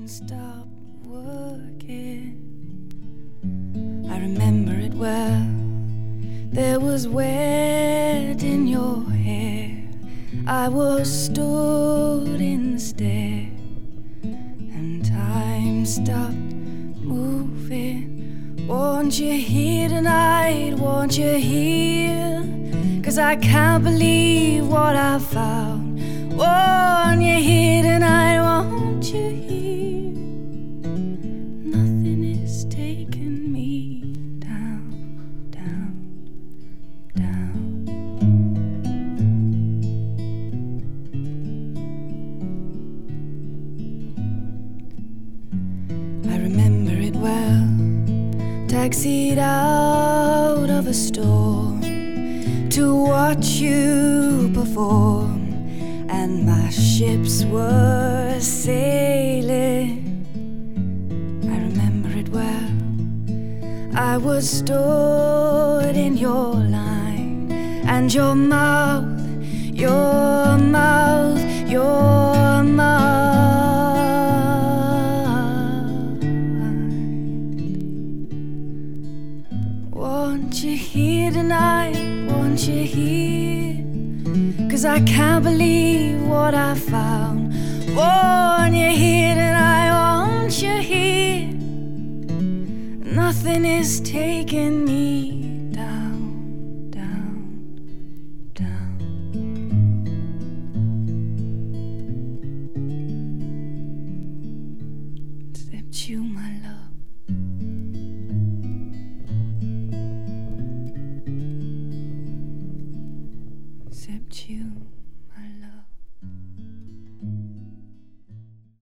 machine stopped working. I remember it well. There was wet in your hair. I was stood in the stair, and time stopped moving. Won't you hear tonight? Won't you hear? 'Cause I can't believe what I found. Won't you hear tonight? Won't you hear? Nothing is taking me down, down, down. I remember it well. Taxied out of a storm to watch you perform, and my ships were sailing. I remember it well. I was stood in your line, and your mouth, your mouth, your mouth. Won't you hear tonight? Won't you hear? 'Cause I can't believe what I found. Won't you hear tonight? Won't you hear? Nothing is taking me down, down, down. Except you